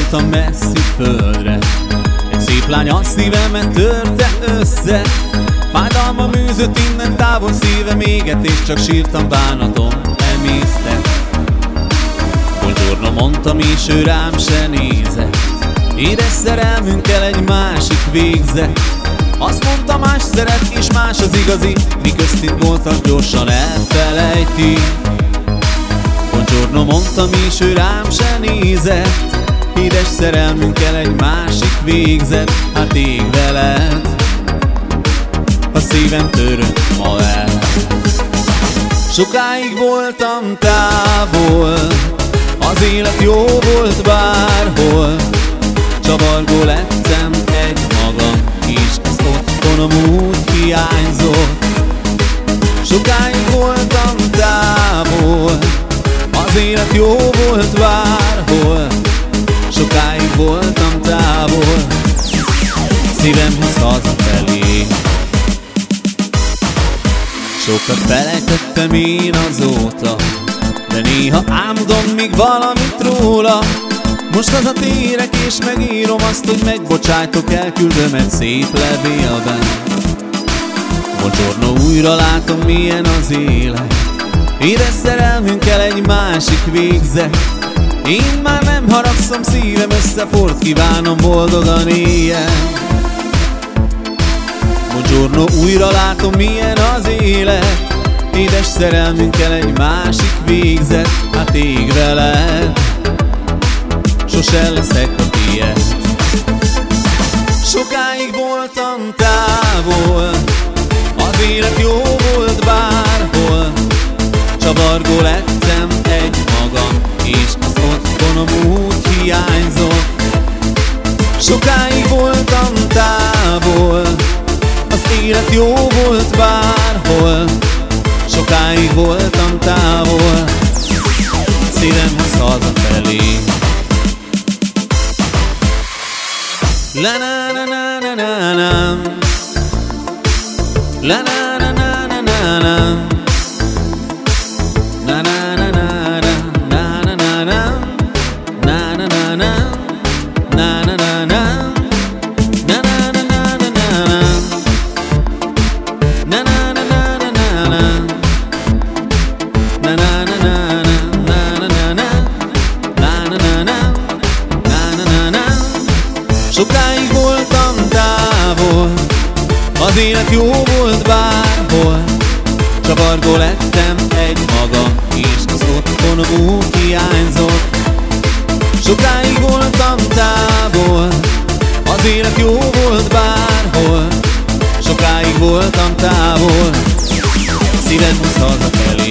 elindultam messzi földre. Egy szép lány a szívemet törte össze. Fájdalma műzött innen távol szívem éget, és csak sírtam, bánatom emésztett. Buongiorno mondtam, és ő rám se nézett. Édes szerelmünkkel egy másik végzett. Azt mondta, más szeret, és más az igazi. Mi köztünk volt, az gyorsan elfelejti. Buongiorno mondtam, és ő rám se nézett. Édes szerelmünkkel egy másik végzett. Hát ég veled, a szívem törött ma el. Sokáig voltam távol, az élet jó volt bárhol. Csavargó lettem egymagam, és az otthonom úgy hiányzott. Sokáig voltam távol, az élet jó volt bárhol. Sokáig voltam távol, szívemhez hazafelé. Sokat felejtettem én azóta, de néha álmodom még valamit róla. Most hazatérek és megírom azt, hogy megbocsájtok, elküldöm egy szép levélben. Buongiorno, újra látom, milyen az élet. Édes szerelmünkkel egy másik végzett. Én már nem haragszom, szívem összeforrt, kívánom boldogan éljen. Buongiorno, újra látom, milyen az élet. Édes szerelmünkkel egy másik végzett. Hát ég veled, sose leszek a tiéd. Sokáig voltam távol, az élet jó volt bárhol. Csavargó lettem egymagam, és az otthonom úgy hiányzott. Sokáig voltam távol, az élet jó volt bárhol. Sokáig voltam távol, szívemhez hazafelé. La na na na na na na. La na na na na na na. Na na na na na na na na. Na na na na. Na na na na. Na na na na na na. Na na na na na na. Na na na na na na na. Na na na na. Na na na. Sokáig voltam távol, az élet jó volt bárhol. Csavargó lettem egymagam, és az otthonom úgy hiányzott. Sokáig voltam távol, az élet jó volt bárhol. Sokáig voltam távol, szívemhez hazafelé.